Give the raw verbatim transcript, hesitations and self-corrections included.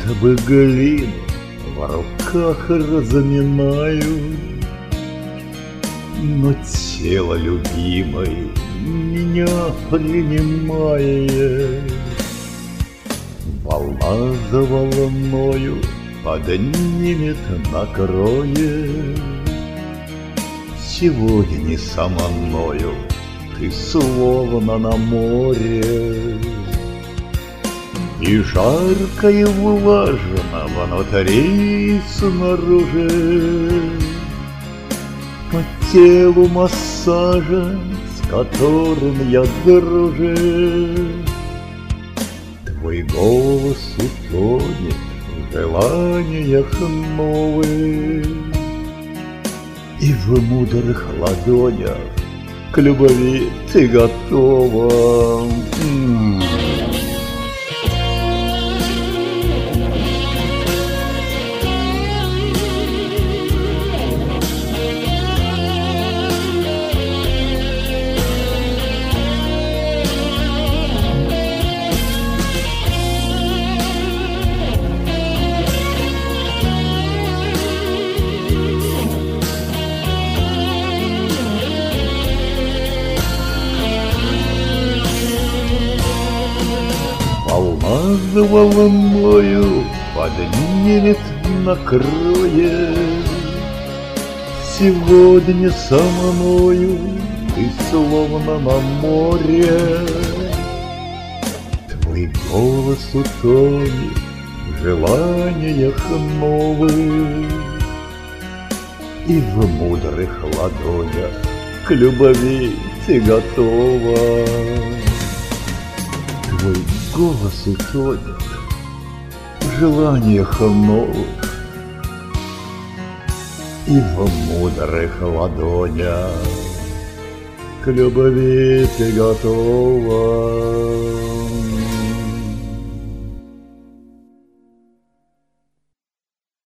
бы глину в руках разминаю, но тело любимой меня принимает. Волна за волною поднимет, накроет. Сегодня не со мною, ты словно на море. И жарко и влажно внутри и снаружи. По телу массажа, с которым я дружу. Твой голос утонет в желаниях новых, и в мудрых ладонях к любви ты готова. М-м. Волна за волною поднимет, накроет. Сегодня со мною ты словно на море. Твой голос утонет в желаниях новых, и в мудрых ладонях к любви ты готова. Твой голос утонет в желаниях новых, и в мудрых ладонях к любви ты готова.